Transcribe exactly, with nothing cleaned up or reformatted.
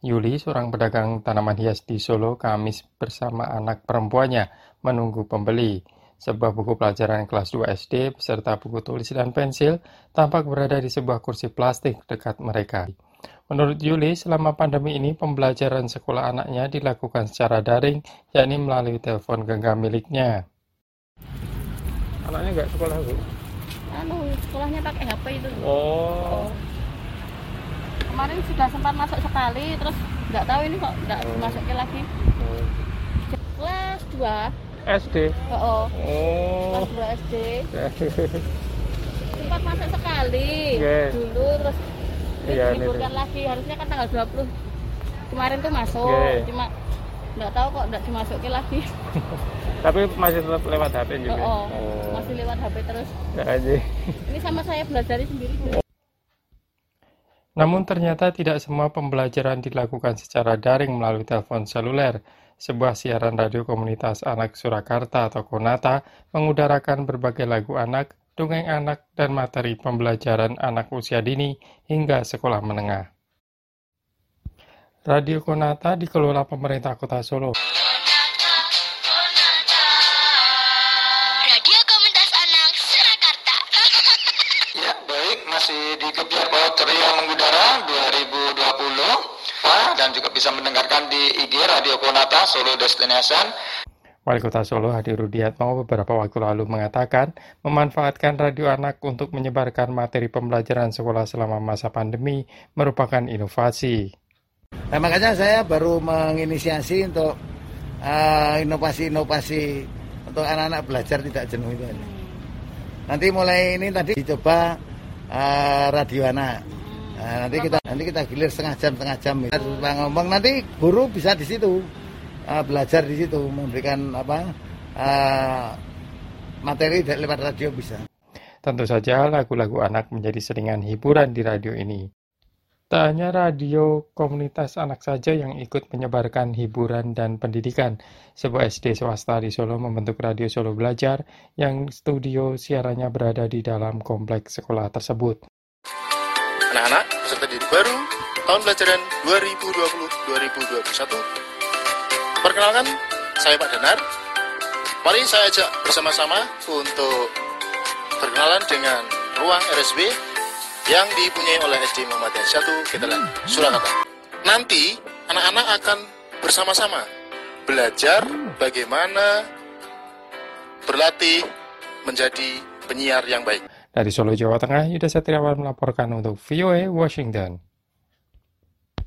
Yuli, seorang pedagang tanaman hias di Solo, Kamis bersama anak perempuannya menunggu pembeli. Sebuah buku pelajaran kelas dua S D beserta buku tulis dan pensil tampak berada di sebuah kursi plastik dekat mereka. Menurut Yuli, selama pandemi ini pembelajaran sekolah anaknya dilakukan secara daring, yakni melalui telepon genggam miliknya. Anaknya nggak sekolah, Bu? Anu, sekolahnya pakai H P itu. Oh. Kemarin sudah sempat masuk sekali, terus nggak tahu ini kok nggak Oh. masukin lagi. Oh. Kelas dua. S D? Oh, Oh. kelas dua S D. Sempat masuk sekali Yes. dulu, terus Iya, ini diliburkan nih. lagi. Harusnya kan tanggal dua puluh kemarin tuh masuk, Yes. cuma nggak tahu kok nggak dimasukin lagi. Tapi masih tetap lewat H P juga? Oh, Oh. masih lewat H P terus. Nggak aja. Ini sama saya belajar sendiri. Namun ternyata tidak semua pembelajaran dilakukan secara daring melalui telepon seluler. Sebuah siaran radio komunitas anak Surakarta atau Konata mengudarakan berbagai lagu anak, dongeng anak, dan materi pembelajaran anak usia dini hingga sekolah menengah. Radio Konata dikelola pemerintah Kota Solo. Radio Komunitas Anak Surakarta. Ya, baik, masih di Kebiar Bawah Ceria Mengudara dua ribu dua puluh. Wah, dan juga bisa mendengarkan di I G Radio Konata Solo Destination. Wali Kota Solo Hadi Rudiatmo beberapa waktu lalu mengatakan memanfaatkan radio anak untuk menyebarkan materi pembelajaran sekolah selama masa pandemi merupakan inovasi. Nah, makanya saya baru menginisiasi untuk uh, inovasi-inovasi untuk anak-anak belajar tidak jenuh itu. Nanti mulai ini tadi dicoba uh, radio anak. Nah, nanti kita nanti kita gilir setengah jam setengah jam. Kita ngomong nanti guru bisa di situ uh, belajar di situ memberikan apa uh, materi lewat radio bisa. Tentu saja lagu-lagu anak menjadi selingan hiburan di radio ini. Tak hanya radio komunitas anak saja yang ikut menyebarkan hiburan dan pendidikan. Sebuah S D swasta di Solo membentuk Radio Solo Belajar yang studio siarannya berada di dalam kompleks sekolah tersebut. Anak-anak peserta didik baru tahun pelajaran dua ribu dua puluh dua ribu dua puluh satu. Perkenalkan, saya Pak Danar. Mari saya ajak bersama-sama untuk berkenalan dengan ruang R S B yang dipunyai oleh S D Muhammadiyah satu Getelan, Surakarta. Nanti anak-anak akan bersama-sama belajar bagaimana berlatih menjadi penyiar yang baik. Dari Solo, Jawa Tengah, Yuda Satriawan melaporkan untuk V O A Washington.